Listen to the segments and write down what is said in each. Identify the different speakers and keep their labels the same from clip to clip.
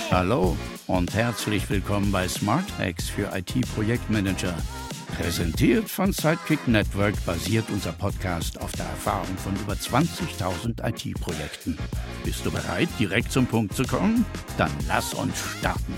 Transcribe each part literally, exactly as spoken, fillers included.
Speaker 1: Hallo und herzlich willkommen bei Smart Hacks für I T-Projektmanager. Präsentiert von Sidekick Network basiert unser Podcast auf der Erfahrung von über zwanzigtausend I T-Projekten. Bist du bereit, direkt zum Punkt zu kommen? Dann lass uns starten.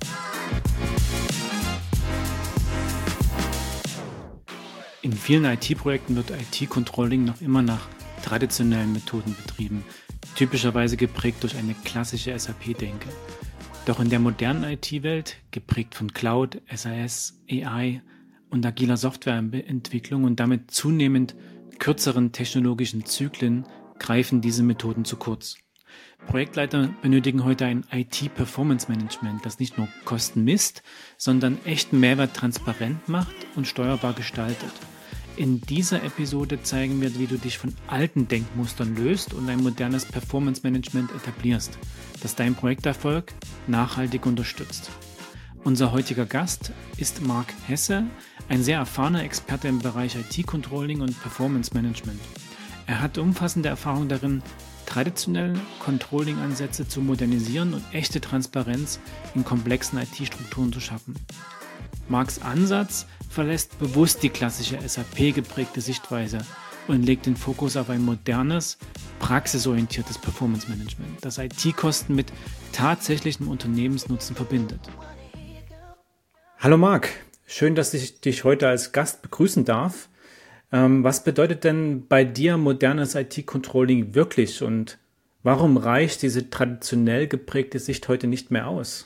Speaker 2: In vielen I T-Projekten wird I T-Controlling noch immer nach traditionellen Methoden betrieben, typischerweise geprägt durch eine klassische S A P-Denke. Doch in der modernen I T-Welt, geprägt von Cloud, S A S, A I und agiler Softwareentwicklung und damit zunehmend kürzeren technologischen Zyklen, greifen diese Methoden zu kurz. Projektleiter benötigen heute ein I T-Performance-Management, das nicht nur Kosten misst, sondern echten Mehrwert transparent macht und steuerbar gestaltet. In dieser Episode zeigen wir, wie du dich von alten Denkmustern löst und ein modernes Performance-Management etablierst, das deinen Projekterfolg nachhaltig unterstützt. Unser heutiger Gast ist Marc Hesse, ein sehr erfahrener Experte im Bereich I T-Controlling und Performance-Management. Er hat umfassende Erfahrung darin, traditionelle Controlling-Ansätze zu modernisieren und echte Transparenz in komplexen I T-Strukturen zu schaffen. Marcs Ansatz verlässt bewusst die klassische S A P-geprägte Sichtweise und legt den Fokus auf ein modernes, praxisorientiertes Performance-Management, das I T-Kosten mit tatsächlichem Unternehmensnutzen verbindet. Hallo Marc, schön, dass ich dich heute als Gast begrüßen darf. Ähm, was bedeutet denn bei dir modernes I T-Controlling wirklich und warum reicht diese traditionell geprägte Sicht heute nicht mehr aus?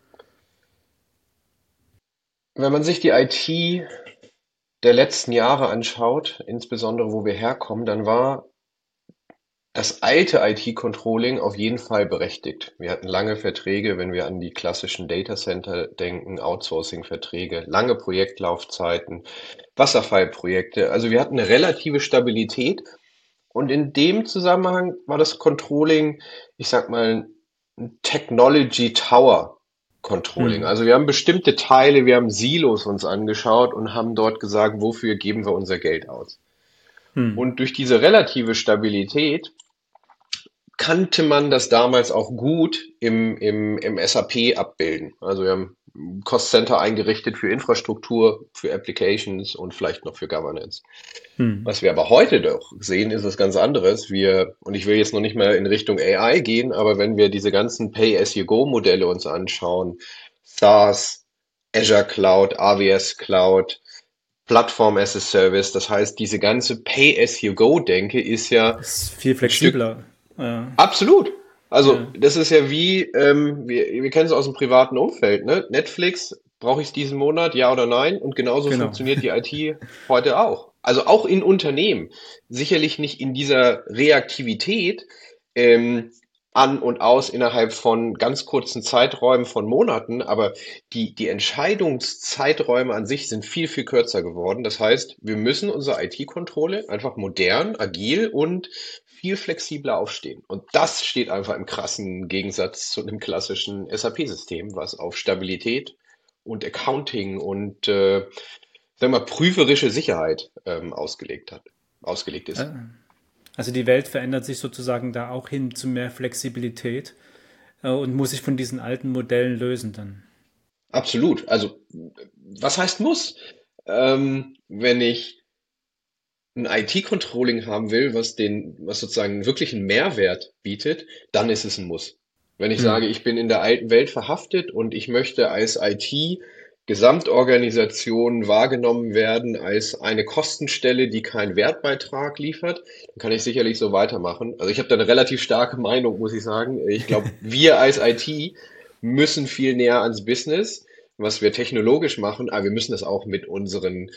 Speaker 3: Wenn man sich die I T der letzten Jahre anschaut, insbesondere wo wir herkommen, dann war das alte I T-Controlling auf jeden Fall berechtigt. Wir hatten lange Verträge, wenn wir an die klassischen Datacenter denken, Outsourcing-Verträge, lange Projektlaufzeiten, Wasserfallprojekte. Also wir hatten eine relative Stabilität. Und in dem Zusammenhang war das Controlling, ich sag mal, ein Technology Tower Controlling.
Speaker 2: Hm.
Speaker 3: Also wir haben bestimmte Teile, wir haben Silos uns angeschaut und haben dort gesagt, wofür geben wir unser Geld aus.
Speaker 2: Hm.
Speaker 3: Und durch diese relative Stabilität kannte man das damals auch gut im, im, im S A P abbilden. Also wir haben ein Cost Center eingerichtet für Infrastruktur, für Applications und vielleicht noch für Governance.
Speaker 2: Hm.
Speaker 3: Was wir aber heute doch sehen, ist was ganz anderes. Wir, und ich will jetzt noch nicht mal in Richtung A I gehen, aber wenn wir diese ganzen Pay-as-you-go-Modelle uns anschauen, SaaS, Azure Cloud, A W S Cloud, Plattform as a Service, das heißt, diese ganze Pay-as-you-go-Denke ist ja
Speaker 2: Das ist viel flexibler. Ja.
Speaker 3: absolut. Also
Speaker 2: Ja.
Speaker 3: das ist ja wie, ähm, wir, wir kennen es aus dem privaten Umfeld, ne? Netflix, brauche ich es diesen Monat, ja oder nein? Und genauso
Speaker 2: Genau.
Speaker 3: funktioniert die I T heute auch. Also auch in Unternehmen. Sicherlich nicht in dieser Reaktivität ähm, an und aus innerhalb von ganz kurzen Zeiträumen von Monaten, aber die, die Entscheidungszeiträume an sich sind viel, viel kürzer geworden. Das heißt, wir müssen unsere I T-Kontrolle einfach modern, agil und viel flexibler aufstehen. Und das steht einfach im krassen Gegensatz zu einem klassischen S A P-System, was auf Stabilität und Accounting und äh, sagen wir mal, prüferische Sicherheit ähm, ausgelegt hat, ausgelegt ist.
Speaker 2: Also die Welt verändert sich sozusagen da auch hin zu mehr Flexibilität äh, und muss sich von diesen alten Modellen lösen dann.
Speaker 3: Absolut. Also was heißt muss? Ähm, wenn ich ein I T-Controlling haben will, was den, was sozusagen wirklich einen Mehrwert bietet, dann ist es ein Muss. Wenn ich
Speaker 2: Hm.
Speaker 3: sage, ich bin in der alten Welt verhaftet und ich möchte als I T Gesamtorganisationen wahrgenommen werden als eine Kostenstelle, die keinen Wertbeitrag liefert, dann kann ich sicherlich so weitermachen. Also ich habe da eine relativ starke Meinung, muss ich sagen. Ich glaube, wir als I T müssen viel näher ans Business, was wir technologisch machen, aber wir müssen das auch mit unseren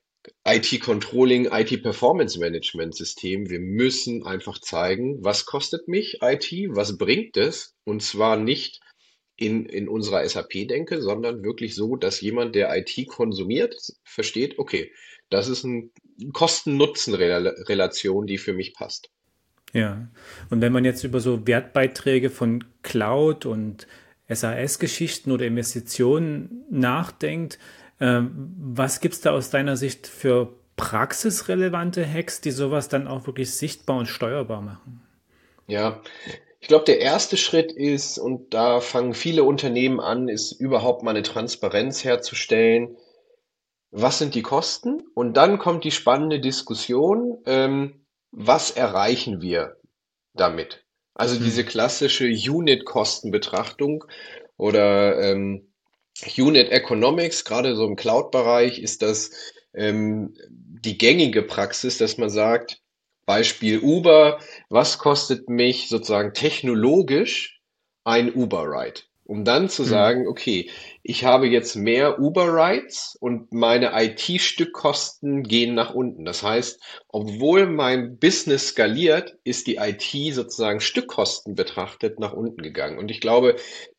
Speaker 3: I T-Controlling, I T-Performance-Management-System. Wir müssen einfach zeigen, was kostet mich I T, was bringt es, und zwar nicht in, in unserer S A P-Denke, sondern wirklich so, dass jemand, der I T konsumiert, versteht, okay, das ist eine Kosten-Nutzen-Relation, die für mich passt.
Speaker 2: Ja, und wenn man jetzt über so Wertbeiträge von Cloud und S A S-Geschichten oder Investitionen nachdenkt, ähm, was gibt es da aus deiner Sicht für praxisrelevante Hacks, die sowas dann auch wirklich sichtbar und steuerbar machen?
Speaker 3: Ja, Ich glaube, der erste Schritt ist, und da fangen viele Unternehmen an, ist überhaupt mal eine Transparenz herzustellen. Was sind die Kosten? Und dann kommt die spannende Diskussion, ähm, was erreichen wir damit? Also diese
Speaker 2: Hm.
Speaker 3: klassische Unit-Kostenbetrachtung oder ähm, Unit Economics, gerade so im Cloud-Bereich, ist das ähm, die gängige Praxis, dass man sagt, Beispiel Uber, was kostet mich sozusagen technologisch ein Uber-Ride? Um dann zu
Speaker 2: Hm.
Speaker 3: sagen, okay, ich habe jetzt mehr Uber-Rides und meine I T-Stückkosten gehen nach unten. Das heißt, obwohl mein Business skaliert, ist die I T sozusagen Stückkosten betrachtet nach unten gegangen. Und ich glaube,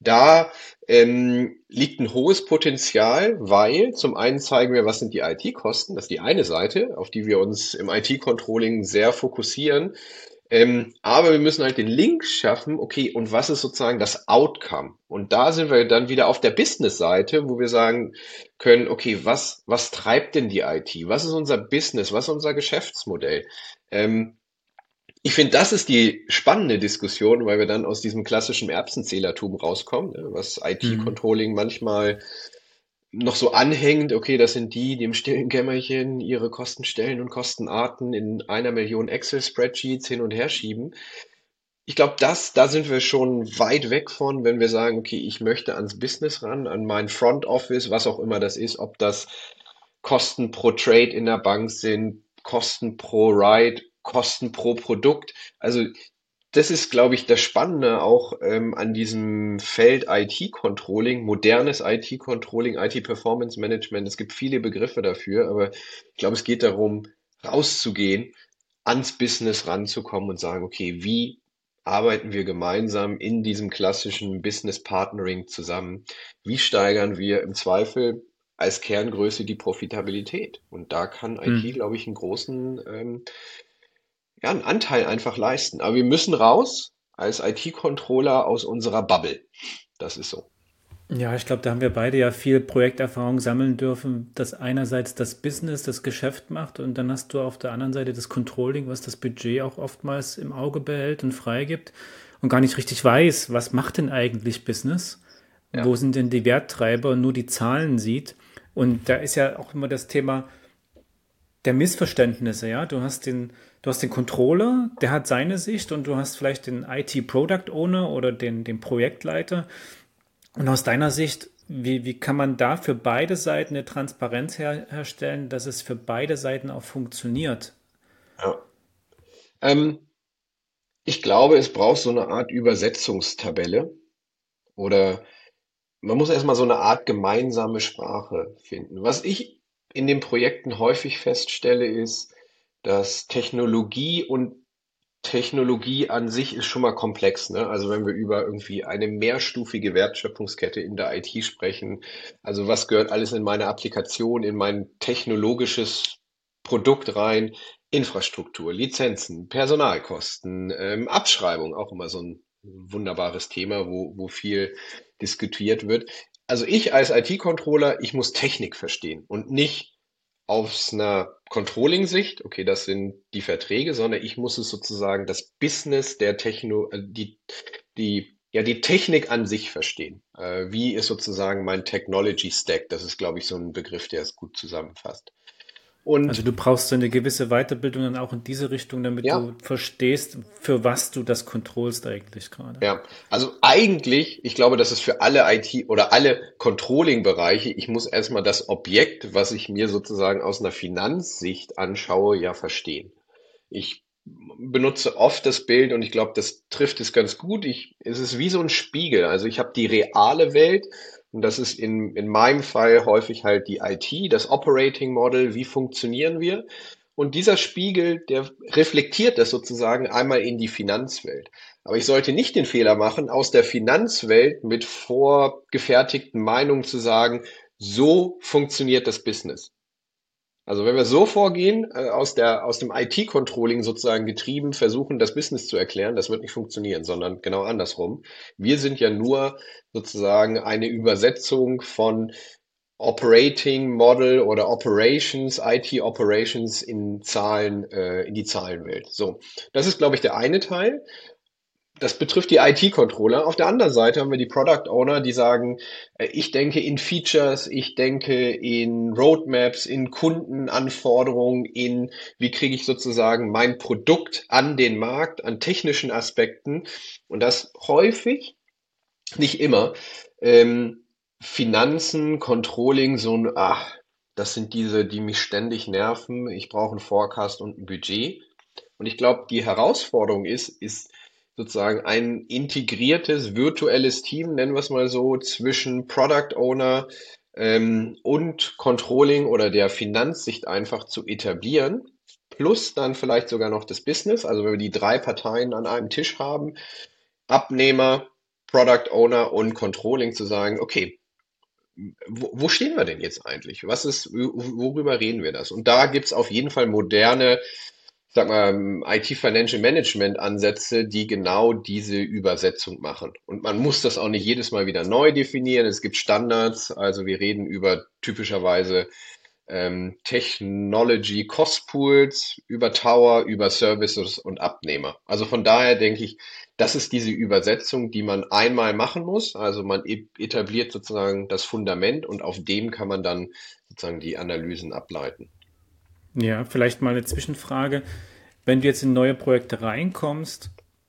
Speaker 3: da ähm, liegt ein hohes Potenzial, weil zum einen zeigen wir, was sind die I T-Kosten, das ist die eine Seite, auf die wir uns im I T-Controlling sehr fokussieren. Ähm, aber wir müssen halt den Link schaffen, okay, und was ist sozusagen das Outcome? Und da sind wir dann wieder auf der Business-Seite, wo wir sagen können, okay, was, was treibt denn die I T? Was ist unser Business? Was ist unser Geschäftsmodell? Ähm, ich finde, das ist die spannende Diskussion, weil wir dann aus diesem klassischen Erbsenzählertum rauskommen, ne, was
Speaker 2: Hm.
Speaker 3: I T-Controlling manchmal noch so anhängt. Okay, das sind die, die im stillen Kämmerchen ihre Kostenstellen und Kostenarten in einer Million Excel-Spreadsheets hin und her schieben. Ich glaube, das, da sind wir schon weit weg von, wenn wir sagen, okay, ich möchte ans Business ran, an mein Front Office, was auch immer das ist, ob das Kosten pro Trade in der Bank sind, Kosten pro Ride, Kosten pro Produkt. Also das ist, glaube ich, das Spannende auch ähm, an diesem Feld I T-Controlling, modernes I T-Controlling, I T-Performance Management. Es gibt viele Begriffe dafür, aber ich glaube, es geht darum, rauszugehen, ans Business ranzukommen und sagen, okay, wie arbeiten wir gemeinsam in diesem klassischen Business Partnering zusammen? Wie steigern wir im Zweifel als Kerngröße die Profitabilität? Und da kann I T,
Speaker 2: Hm.
Speaker 3: glaube ich, einen großen ähm, ja, einen Anteil einfach leisten. Aber wir müssen raus als I T-Controller aus unserer Bubble. Das ist so.
Speaker 2: Ja, ich glaube, da haben wir beide ja viel Projekterfahrung sammeln dürfen, dass einerseits das Business das Geschäft macht und dann hast du auf der anderen Seite das Controlling, was das Budget auch oftmals im Auge behält und freigibt und gar nicht richtig weiß, was macht denn eigentlich Business?
Speaker 3: Ja.
Speaker 2: Wo sind denn die Werttreiber und nur die Zahlen sieht? Und da ist ja auch immer das Thema der Missverständnisse, ja. Du hast den, du hast den Controller, der hat seine Sicht und du hast vielleicht den I T Product Owner oder den, den Projektleiter. Und aus deiner Sicht, wie, wie kann man da für beide Seiten eine Transparenz her, herstellen, dass es für beide Seiten auch funktioniert?
Speaker 3: Ja. Ähm, ich glaube, es braucht so eine Art Übersetzungstabelle oder man muss erstmal so eine Art gemeinsame Sprache finden. Was ich in den Projekten häufig feststelle, ist, dass Technologie und Technologie an sich ist schon mal komplex, ne? Also wenn wir über irgendwie eine mehrstufige Wertschöpfungskette in der I T sprechen, also was gehört alles in meine Applikation, in mein technologisches Produkt rein? Infrastruktur, Lizenzen, Personalkosten, ähm, Abschreibung, auch immer so ein wunderbares Thema, wo, wo viel diskutiert wird. Also ich als I T-Controller, ich muss Technik verstehen und nicht aus einer Controlling-Sicht, okay, das sind die Verträge, sondern ich muss es sozusagen das Business der Techno, äh, die, die, ja, die Technik an sich verstehen. Äh, wie ist sozusagen mein Technology Stack? Das ist, glaube ich, so ein Begriff, der es gut zusammenfasst.
Speaker 2: Also
Speaker 3: Und
Speaker 2: du brauchst so eine gewisse Weiterbildung dann auch in diese Richtung, damit
Speaker 3: ja,
Speaker 2: du verstehst, für was du das controllst eigentlich gerade.
Speaker 3: ja, also eigentlich, ich glaube, das ist für alle I T oder alle Controlling-Bereiche, ich muss erstmal das Objekt, was ich mir sozusagen aus einer Finanzsicht anschaue, ja verstehen. Ich benutze oft das Bild und ich glaube, das trifft es ganz gut. Ich, es ist wie so ein Spiegel. Also ich habe die reale Welt und das ist in, in meinem Fall häufig halt die I T, das Operating Model, wie funktionieren wir? Und dieser Spiegel, der reflektiert das sozusagen einmal in die Finanzwelt. Aber ich sollte nicht den Fehler machen, aus der Finanzwelt mit vorgefertigten Meinungen zu sagen, so funktioniert das Business. Also wenn wir so vorgehen, äh, aus der, aus dem I T-Controlling sozusagen getrieben, versuchen, das Business zu erklären, das wird nicht funktionieren, sondern genau andersrum. Wir sind ja nur sozusagen eine Übersetzung von Operating Model oder Operations, I T Operations in Zahlen, äh, in die Zahlenwelt. So, das ist, glaube ich, der eine Teil. Das betrifft die I T-Controller. Auf der anderen Seite haben wir die Product Owner, die sagen, äh, ich denke in Features, ich denke in Roadmaps, in Kundenanforderungen, in wie kriege ich sozusagen mein Produkt an den Markt, an technischen Aspekten. Und das häufig, nicht immer, ähm, Finanzen, Controlling, so ein, ach, das sind diese, die mich ständig nerven. Ich brauche einen Forecast und ein Budget. Und ich glaube, die Herausforderung ist, ist sozusagen ein integriertes virtuelles Team, nennen wir es mal so, zwischen Product Owner ähm, und Controlling oder der Finanzsicht einfach zu etablieren. Plus dann vielleicht sogar noch das Business, also wenn wir die drei Parteien an einem Tisch haben, Abnehmer, Product Owner und Controlling zu sagen, okay, wo, wo stehen wir denn jetzt eigentlich? Was ist, worüber reden wir das? Und da gibt's auf jeden Fall moderne, ich sag mal, I T Financial Management Ansätze, die genau diese Übersetzung machen. Und man muss das auch nicht jedes Mal wieder neu definieren. Es gibt Standards, also wir reden über typischerweise ähm, Technology Cost Pools, über Tower, über Services und Abnehmer. Also von daher denke ich, das ist diese Übersetzung, die man einmal machen muss. Also man e- etabliert sozusagen das Fundament und auf dem kann man dann sozusagen die Analysen ableiten.
Speaker 2: Ja, vielleicht mal eine Zwischenfrage. Wenn du jetzt in neue Projekte reinkommst,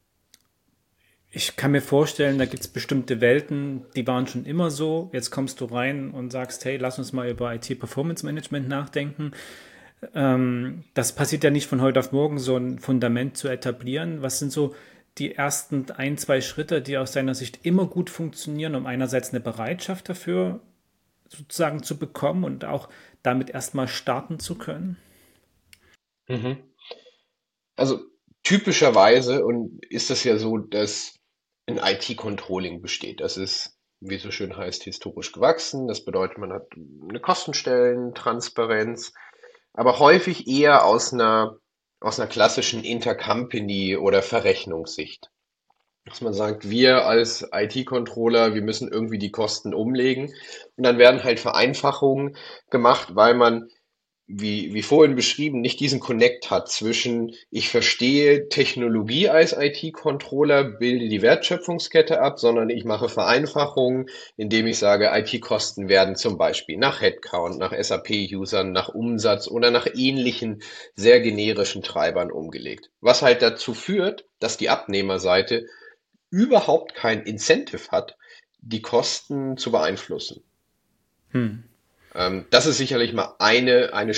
Speaker 2: ich kann mir vorstellen, da gibt es bestimmte Welten, die waren schon immer so. Jetzt kommst du rein und sagst, hey, lass uns mal über I T Performance Management nachdenken. Ähm, das passiert ja nicht von heute auf morgen, so ein Fundament zu etablieren. Was sind so die ersten ein, zwei Schritte, die aus deiner Sicht immer gut funktionieren, um einerseits eine Bereitschaft dafür sozusagen zu bekommen und auch damit erstmal starten zu können?
Speaker 3: Mhm. Also typischerweise und ist es ja so, dass ein I T-Controlling besteht. Das ist, wie es so schön heißt, historisch gewachsen. Das bedeutet, man hat eine Kostenstellen, Transparenz, aber häufig eher aus einer, aus einer klassischen Intercompany- oder Verrechnungssicht. Dass man sagt, wir als I T-Controller, wir müssen irgendwie die Kosten umlegen. Und dann werden halt Vereinfachungen gemacht, weil man wie, wie vorhin beschrieben, nicht diesen Connect hat zwischen, ich verstehe Technologie als I T-Controller, bilde die Wertschöpfungskette ab, sondern ich mache Vereinfachungen, indem ich sage, I T-Kosten werden zum Beispiel nach Headcount, nach S A P-Usern, nach Umsatz oder nach ähnlichen sehr generischen Treibern umgelegt. Was halt dazu führt, dass die Abnehmerseite überhaupt kein Incentive hat, die Kosten zu beeinflussen.
Speaker 2: Hm.
Speaker 3: Ähm, das ist sicherlich mal eine, eine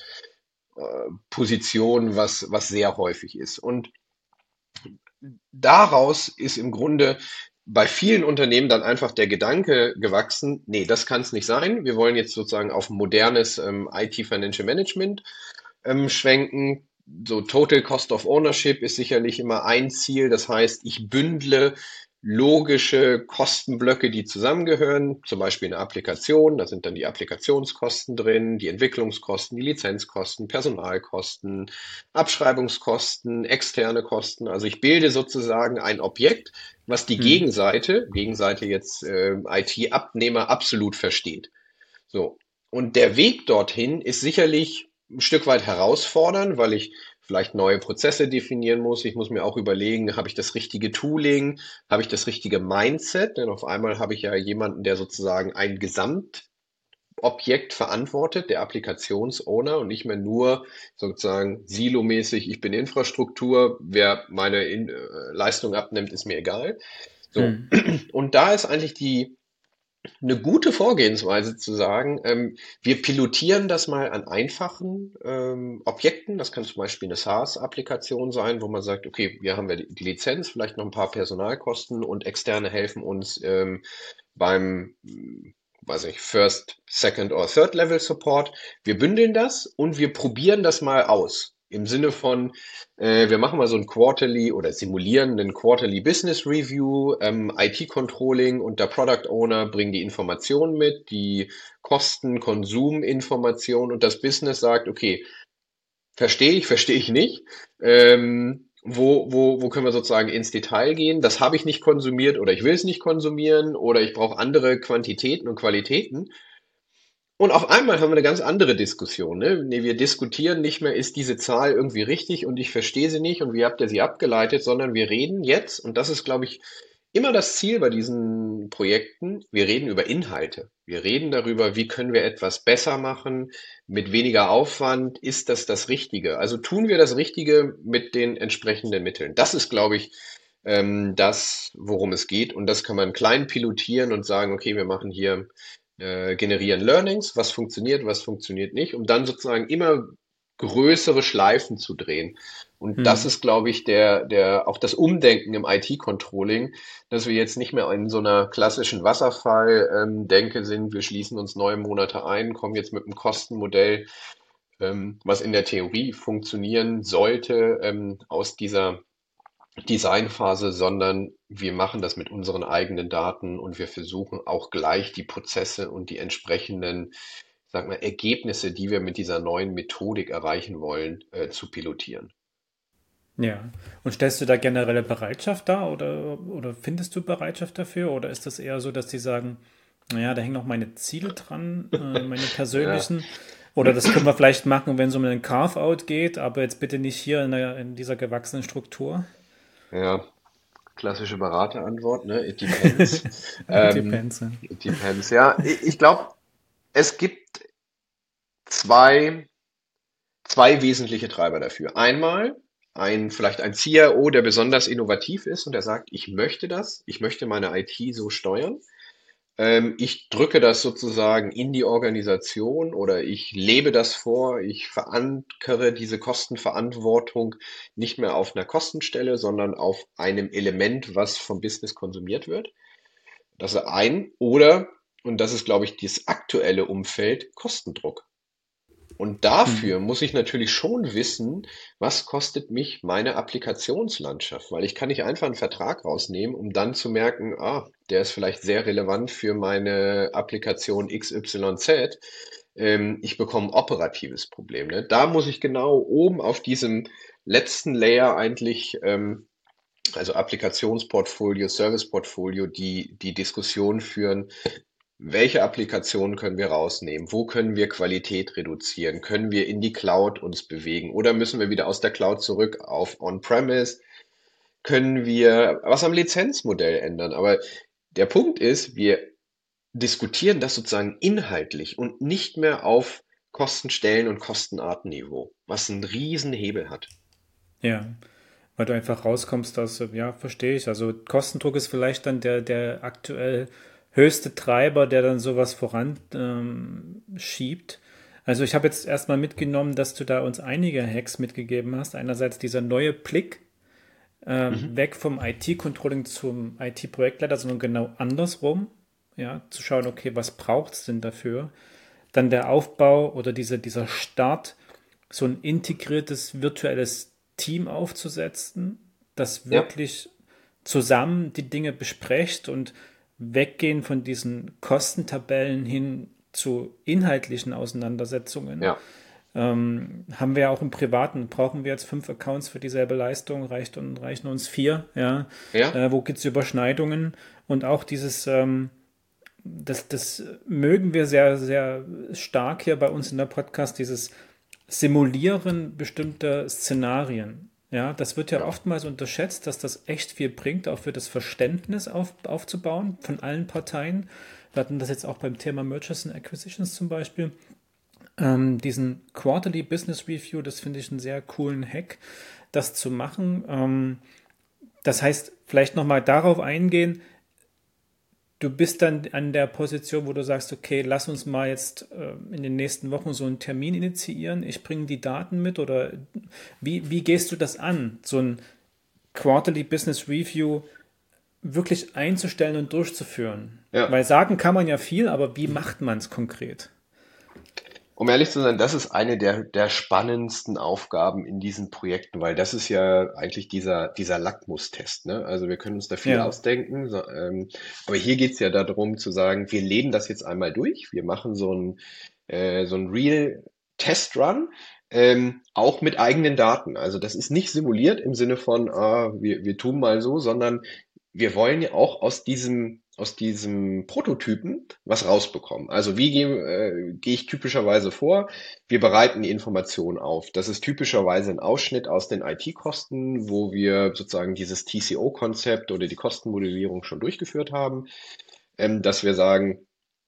Speaker 3: Startposition, was, was sehr häufig ist. Und daraus ist im Grunde bei vielen Unternehmen dann einfach der Gedanke gewachsen, nee, das kann es nicht sein. Wir wollen jetzt sozusagen auf modernes ähm, I T Financial Management ähm, schwenken. So Total Cost of Ownership ist sicherlich immer ein Ziel. Das heißt, ich bündle logische Kostenblöcke, die zusammengehören, zum Beispiel eine Applikation, da sind dann die Applikationskosten drin, die Entwicklungskosten, die Lizenzkosten, Personalkosten, Abschreibungskosten, externe Kosten. Also ich bilde sozusagen ein Objekt, was die
Speaker 2: Hm.
Speaker 3: Gegenseite, Gegenseite jetzt äh, I T-Abnehmer absolut versteht. So. Und der Weg dorthin ist sicherlich ein Stück weit herausfordernd, weil ich vielleicht neue Prozesse definieren muss. Ich muss mir auch überlegen, habe ich das richtige Tooling? Habe ich das richtige Mindset? Denn auf einmal habe ich ja jemanden, der sozusagen ein Gesamtobjekt verantwortet, der Applikationsowner und nicht mehr nur sozusagen silomäßig, ich bin Infrastruktur, wer meine In äh, Leistung abnimmt, ist mir egal. So.
Speaker 2: Hm.
Speaker 3: Und da ist eigentlich die eine gute Vorgehensweise zu sagen, ähm, wir pilotieren das mal an einfachen ähm, Objekten. Das kann zum Beispiel eine SaaS-Applikation sein, wo man sagt, okay, hier haben wir die die Lizenz, vielleicht noch ein paar Personalkosten und Externe helfen uns ähm, beim, hm, weiß ich, First, Second oder Third Level Support. Wir bündeln das und wir probieren das mal aus. Im Sinne von, äh, wir machen mal so ein Quarterly oder simulieren einen Quarterly Business Review, ähm, I T-Controlling und der Product Owner bringen die Informationen mit, die Kosten, Konsuminformationen und das Business sagt, okay, verstehe ich, verstehe ich nicht. Ähm, wo, wo, wo können wir sozusagen ins Detail gehen? Das habe ich nicht konsumiert oder ich will es nicht konsumieren oder ich brauche andere Quantitäten und Qualitäten. Und auf einmal haben wir eine ganz andere Diskussion, ne? Nee, wir diskutieren nicht mehr, ist diese Zahl irgendwie richtig und ich verstehe sie nicht und wie habt ihr sie abgeleitet, sondern wir reden jetzt, und das ist, glaube ich, immer das Ziel bei diesen Projekten, wir reden über Inhalte. Wir reden darüber, wie können wir etwas besser machen, mit weniger Aufwand, ist das das Richtige? Also tun wir das Richtige mit den entsprechenden Mitteln. Das ist, glaube ich, ähm, das, worum es geht. Und das kann man klein pilotieren und sagen, okay, wir machen hier äh, generieren Learnings, was funktioniert, was funktioniert nicht, um dann sozusagen immer größere Schleifen zu drehen. Und das
Speaker 2: Hm.
Speaker 3: ist, glaube ich, der, der, auch das Umdenken im I T-Controlling, dass wir jetzt nicht mehr in so einer klassischen Wasserfall-Denke sind, wir schließen uns neun Monate ein, kommen jetzt mit einem Kostenmodell, ähm, was in der Theorie funktionieren sollte, ähm, aus dieser Designphase, sondern wir machen das mit unseren eigenen Daten und wir versuchen auch gleich die Prozesse und die entsprechenden, sag mal, Ergebnisse, die wir mit dieser neuen Methodik erreichen wollen, äh, zu pilotieren.
Speaker 2: Ja. Und stellst du da generelle Bereitschaft dar oder, oder findest du Bereitschaft dafür? Oder ist das eher so, dass die sagen, naja, da hängen noch meine Ziele dran, äh, meine
Speaker 3: Ja,
Speaker 2: persönlichen. Oder das können wir vielleicht machen, wenn es um einen Carve-out geht, aber jetzt bitte nicht hier in, der, in dieser gewachsenen Struktur.
Speaker 3: ja, klassische Beraterantwort, ne? It depends. Ähm,
Speaker 2: Depends. Ja.
Speaker 3: it depends, ja. Ich, ich glaube, es gibt zwei zwei wesentliche Treiber dafür. Einmal ein, vielleicht ein C I O, der besonders innovativ ist und der sagt, ich möchte das, ich möchte meine I T so steuern. Ähm, ich drücke das sozusagen in die Organisation oder ich lebe das vor, ich verankere diese Kostenverantwortung nicht mehr auf einer Kostenstelle, sondern auf einem Element, was vom Business konsumiert wird. Das ist ein. Oder, und das ist, glaube ich, das aktuelle Umfeld, Kostendruck. Und
Speaker 2: Hm.
Speaker 3: dafür muss ich natürlich schon wissen, was kostet mich meine Applikationslandschaft, weil ich kann nicht einfach einen Vertrag rausnehmen, um dann zu merken, ah, der ist vielleicht sehr relevant für meine Applikation X Y Z. Ähm, ich bekomme ein operatives Problem, ne? Da muss ich genau oben auf diesem letzten Layer eigentlich, ähm, also Applikationsportfolio, Serviceportfolio, die, die Diskussion führen, welche Applikationen können wir rausnehmen? Wo können wir Qualität reduzieren? Können wir in die Cloud uns bewegen? Oder müssen wir wieder aus der Cloud zurück auf On-Premise? Können wir was am Lizenzmodell ändern? Aber der Punkt ist, wir diskutieren das sozusagen inhaltlich und nicht mehr auf Kostenstellen- und Kostenartenniveau, was einen riesen Hebel hat.
Speaker 2: Ja. Weil du einfach rauskommst, dass, äh, ja, verstehe ich. Also Kostendruck ist vielleicht dann der, der aktuell höchste Treiber, der dann sowas voran ähm, schiebt. Also ich habe jetzt erstmal mitgenommen, dass du da uns einige Hacks mitgegeben hast. Einerseits dieser neue Blick ähm,
Speaker 3: Mhm.
Speaker 2: weg vom I T-Controlling zum I T-Projektleiter, sondern genau andersrum. Ja, zu schauen, okay, was braucht es denn dafür? Dann der Aufbau oder diese, dieser Start, so ein integriertes virtuelles Team aufzusetzen, das
Speaker 3: Ja,
Speaker 2: wirklich zusammen die Dinge besprecht und weggehen von diesen Kostentabellen hin zu inhaltlichen Auseinandersetzungen.
Speaker 3: ja,
Speaker 2: Ähm, haben wir ja auch im Privaten, brauchen wir jetzt fünf Accounts für dieselbe Leistung, reicht und reichen uns vier, ja.
Speaker 3: ja,
Speaker 2: Äh, wo gibt es Überschneidungen? Und auch dieses, ähm, das, das mögen wir sehr, sehr stark hier bei uns in der Podcast, dieses Simulieren bestimmter Szenarien. Ja, das wird ja
Speaker 3: ja,
Speaker 2: oftmals unterschätzt, dass das echt viel bringt, auch für das Verständnis auf, aufzubauen von allen Parteien. Wir hatten das jetzt auch beim Thema Mergers and Acquisitions zum Beispiel. Ähm, diesen Quarterly Business Review, das finde ich einen sehr coolen Hack, das zu machen. Ähm, das heißt, vielleicht nochmal darauf eingehen, du bist dann an der Position, wo du sagst, okay, lass uns mal jetzt äh, in den nächsten Wochen so einen Termin initiieren. Ich bringe die Daten mit oder wie, wie gehst du das an, so ein Quarterly Business Review wirklich einzustellen und durchzuführen?
Speaker 3: ja.
Speaker 2: Weil sagen kann man ja viel, aber wie macht man es konkret?
Speaker 3: Um ehrlich zu sein, das ist eine der, der spannendsten Aufgaben in diesen Projekten, weil das ist ja eigentlich dieser, dieser Lackmustest, ne? Also wir können uns da viel
Speaker 2: Ja,
Speaker 3: ausdenken, so, ähm, aber hier geht's ja darum zu sagen, wir leben das jetzt einmal durch, wir machen so ein, äh, so ein Real Test Run, ähm, auch mit eigenen Daten. Also das ist nicht simuliert im Sinne von, ah, wir, wir tun mal so, sondern wir wollen ja auch aus diesem aus diesem Prototypen was rausbekommen. Also wie gehe äh, gehe ich typischerweise vor? Wir bereiten die Information auf. Das ist typischerweise ein Ausschnitt aus den I T-Kosten, wo wir sozusagen dieses T C O-Konzept oder die Kostenmodellierung schon durchgeführt haben, ähm, dass wir sagen,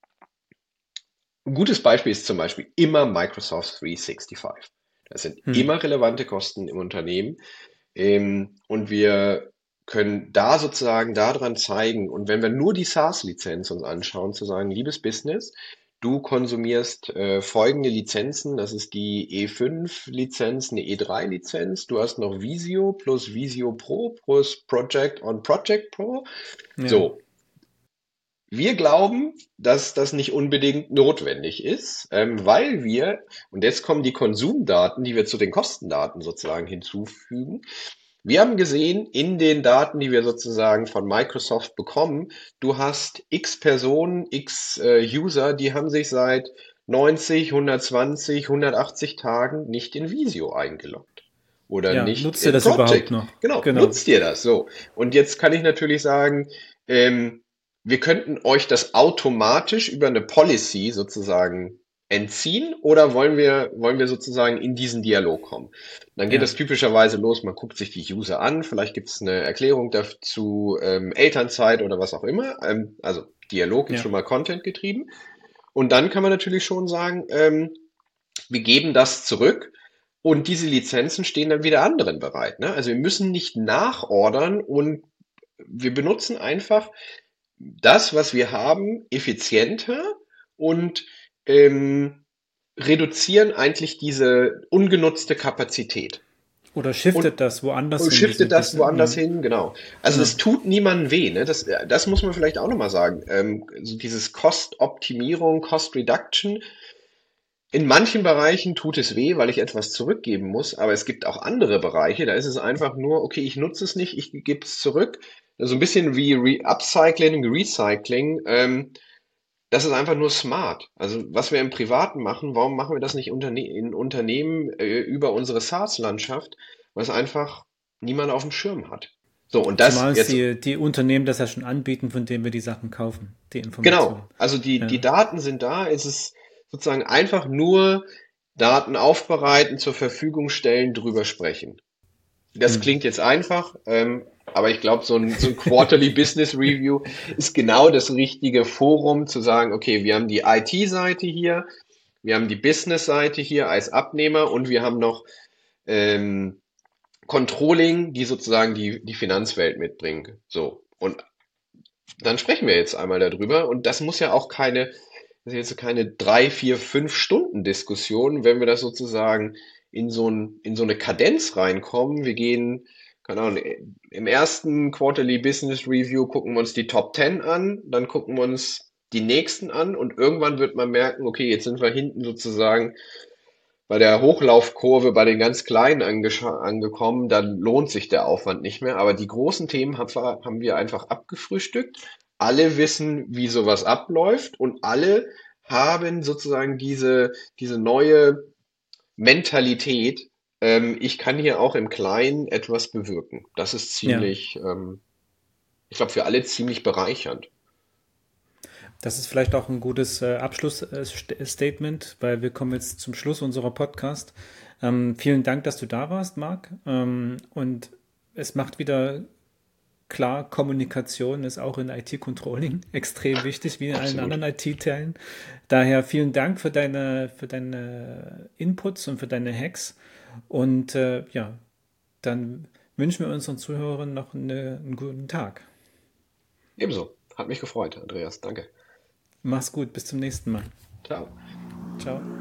Speaker 3: ein gutes Beispiel ist zum Beispiel immer Microsoft dreihundertfünfundsechzig. Das sind
Speaker 2: Hm.
Speaker 3: immer relevante Kosten im Unternehmen. Ähm, und wir können da sozusagen daran zeigen, und wenn wir nur die SaaS-Lizenz uns anschauen, zu sagen, liebes Business, du konsumierst äh, folgende Lizenzen, das ist die E fünf Lizenz, eine E drei Lizenz, du hast noch Visio plus Visio Pro plus Project on Project Pro.
Speaker 2: Ja.
Speaker 3: So, wir glauben, dass das nicht unbedingt notwendig ist, ähm, weil wir, und jetzt kommen die Konsumdaten, die wir zu den Kostendaten sozusagen hinzufügen. Wir haben gesehen, in den Daten, die wir sozusagen von Microsoft bekommen, du hast x Personen, x äh, User, die haben sich seit neunzig, hundertzwanzig, hundertachtzig Tagen nicht in Visio eingeloggt oder
Speaker 2: Ja,
Speaker 3: nicht
Speaker 2: nutzt ihr
Speaker 3: in
Speaker 2: das überhaupt
Speaker 3: Project.
Speaker 2: noch?
Speaker 3: Genau,
Speaker 2: Genau.
Speaker 3: nutzt ihr das so. Und jetzt kann ich natürlich sagen, ähm, wir könnten euch das automatisch über eine Policy sozusagen entziehen oder wollen wir, wollen wir sozusagen in diesen Dialog kommen? Dann geht
Speaker 2: Ja.
Speaker 3: es typischerweise los, man guckt sich die User an, vielleicht gibt es eine Erklärung dazu, ähm, Elternzeit oder was auch immer. Ähm, also Dialog ist
Speaker 2: Ja.
Speaker 3: schon mal Content getrieben. Und dann kann man natürlich schon sagen, ähm, wir geben das zurück und diese Lizenzen stehen dann wieder anderen bereit. Ne? Also wir müssen nicht nachordern und wir benutzen einfach das, was wir haben, effizienter und ähm, reduzieren eigentlich diese ungenutzte Kapazität.
Speaker 2: Oder shiftet
Speaker 3: Und,
Speaker 2: das woanders
Speaker 3: und
Speaker 2: hin?
Speaker 3: shiftet
Speaker 2: diese-
Speaker 3: das
Speaker 2: diese-
Speaker 3: woanders
Speaker 2: ja.
Speaker 3: hin, genau. Also
Speaker 2: Genau.
Speaker 3: es tut niemandem weh, ne? Das, das muss man vielleicht auch nochmal sagen. Ähm, so dieses Cost-Optimierung, Cost-Reduction, in manchen Bereichen tut es weh, weil ich etwas zurückgeben muss, aber es gibt auch andere Bereiche, da ist es einfach nur, okay, ich nutze es nicht, ich gebe es zurück. So ein bisschen wie Re Upcycling, Recycling. Ähm, das ist einfach nur smart. Also was wir im Privaten machen, warum machen wir das nicht unterne in Unternehmen äh, über unsere SaaS-Landschaft, weil es einfach niemand auf dem Schirm hat. So, und das
Speaker 2: Zumal es
Speaker 3: jetzt,
Speaker 2: die, die Unternehmen das ja schon anbieten, von denen wir die Sachen kaufen, die Informationen.
Speaker 3: genau, also die,
Speaker 2: Ja.
Speaker 3: die Daten sind da, es ist sozusagen einfach nur Daten aufbereiten, zur Verfügung stellen, drüber sprechen. Das
Speaker 2: Hm.
Speaker 3: klingt jetzt einfach, ähm, aber ich glaube, so ein, so ein Quarterly Business Review ist genau das richtige Forum zu sagen, okay, wir haben die I T-Seite hier, wir haben die Business-Seite hier als Abnehmer und wir haben noch ähm, Controlling, die sozusagen die, die Finanzwelt mitbringen. So. Und dann sprechen wir jetzt einmal darüber. Und das muss ja auch keine, das ist jetzt keine drei, vier, fünf Stunden Diskussion, wenn wir das sozusagen in so ein, in so eine Kadenz reinkommen. Wir gehen, keine Ahnung, im ersten Quarterly Business Review gucken wir uns die Top zehn an, dann gucken wir uns die nächsten an und irgendwann wird man merken, okay, jetzt sind wir hinten sozusagen bei der Hochlaufkurve bei den ganz Kleinen angekommen, dann lohnt sich der Aufwand nicht mehr. Aber die großen Themen haben wir, haben wir einfach abgefrühstückt. Alle wissen, wie sowas abläuft und alle haben sozusagen diese, diese neue Mentalität. Ähm, ich kann hier auch im Kleinen etwas bewirken. Das ist ziemlich, ja. ähm, ich glaube, für alle ziemlich bereichernd.
Speaker 2: Das ist vielleicht auch ein gutes äh, Abschlussstatement, weil wir kommen jetzt zum Schluss unserer Podcast. Ähm, vielen Dank, dass du da warst, Marc. Ähm, und es macht wieder klar, Kommunikation ist auch in I T-Controlling extrem wichtig, wie in allen
Speaker 3: Absolut.
Speaker 2: anderen I T-Teilen. Daher vielen Dank für deine, für deine Inputs und für deine Hacks. Und äh, ja, dann wünschen wir unseren Zuhörern noch eine, einen guten Tag.
Speaker 3: Ebenso. Hat mich gefreut, Andreas. Danke.
Speaker 2: Mach's gut, bis zum nächsten Mal.
Speaker 3: Ciao.
Speaker 2: Ciao.